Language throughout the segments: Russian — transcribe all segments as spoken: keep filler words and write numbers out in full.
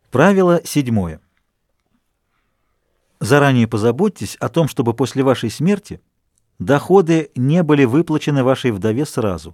Правило седьмое. Заранее позаботьтесь о том, чтобы после вашей смерти доходы не были выплачены вашей вдове сразу.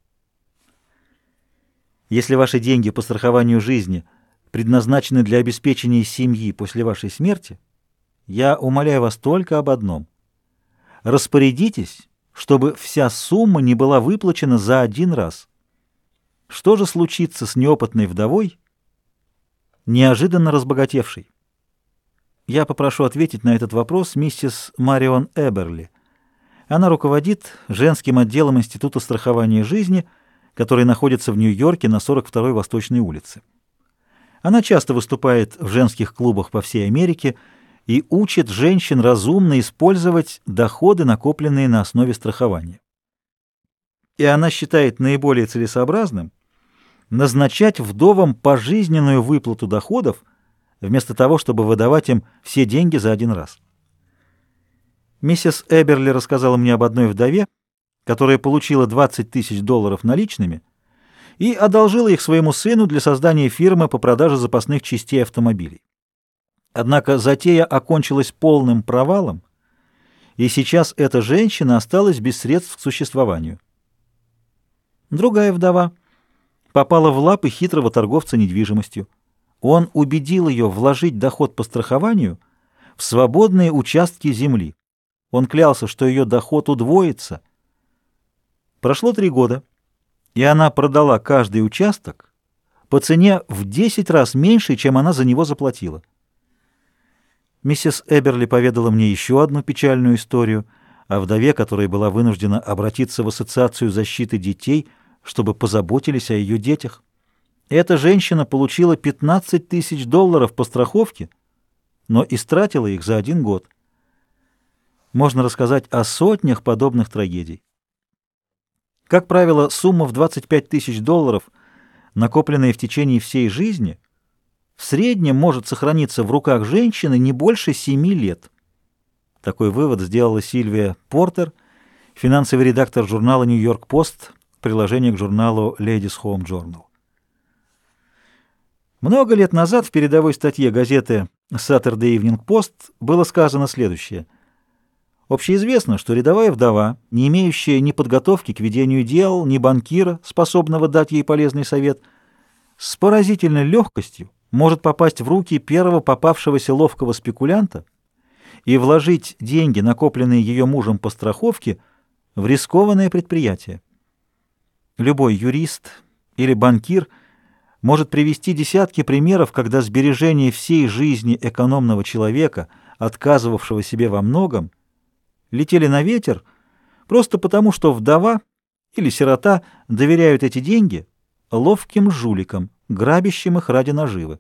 Если ваши деньги по страхованию жизни предназначены для обеспечения семьи после вашей смерти, я умоляю вас только об одном. Распорядитесь, чтобы вся сумма не была выплачена за один раз. Что же случится с неопытной вдовой, неожиданно разбогатевшей? Я попрошу ответить на этот вопрос миссис Марион Эберли. Она руководит женским отделом Института страхования жизни, который находится в Нью-Йорке на сорок второй Восточной улице. Она часто выступает в женских клубах по всей Америке и учит женщин разумно использовать доходы, накопленные на основе страхования. И она считает наиболее целесообразным назначать вдовам пожизненную выплату доходов, вместо того, чтобы выдавать им все деньги за один раз. Миссис Эберли рассказала мне об одной вдове, которая получила двадцать тысяч долларов наличными и одолжила их своему сыну для создания фирмы по продаже запасных частей автомобилей. Однако затея окончилась полным провалом, и сейчас эта женщина осталась без средств к существованию. Другая вдова попала в лапы хитрого торговца недвижимостью. Он убедил ее вложить доход по страхованию в свободные участки земли. Он клялся, что ее доход удвоится. Прошло три года, и она продала каждый участок по цене в десять раз меньше, чем она за него заплатила. Миссис Эберли поведала мне еще одну печальную историю о вдове, которая была вынуждена обратиться в Ассоциацию защиты детей, чтобы позаботились о ее детях. Эта женщина получила пятнадцать тысяч долларов по страховке, но истратила их за один год. Можно рассказать о сотнях подобных трагедий. Как правило, сумма в двадцать пять тысяч долларов, накопленная в течение всей жизни, в среднем может сохраниться в руках женщины не больше семи лет. Такой вывод сделала Сильвия Портер, финансовый редактор журнала «Нью-Йорк Пост», приложение к журналу Ladies Home Journal. Много лет назад в передовой статье газеты Saturday Evening Post было сказано следующее. Общеизвестно, что рядовая вдова, не имеющая ни подготовки к ведению дел, ни банкира, способного дать ей полезный совет, с поразительной легкостью может попасть в руки первого попавшегося ловкого спекулянта и вложить деньги, накопленные ее мужем по страховке, в рискованное предприятие. Любой юрист или банкир может привести десятки примеров, когда сбережения всей жизни экономного человека, отказывавшего себе во многом, летели на ветер просто потому, что вдова или сирота доверяют эти деньги ловким жуликам, грабящим их ради наживы.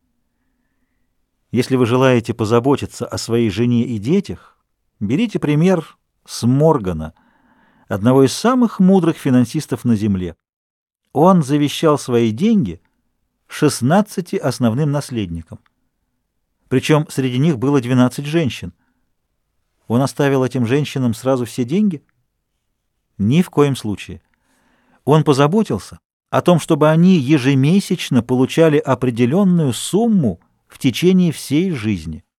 Если вы желаете позаботиться о своей жене и детях, берите пример с Моргана, одного из самых мудрых финансистов на земле. Он завещал свои деньги шестнадцати основным наследникам. Причем среди них было двенадцать женщин. Он оставил этим женщинам сразу все деньги? Ни в коем случае. Он позаботился о том, чтобы они ежемесячно получали определенную сумму в течение всей жизни.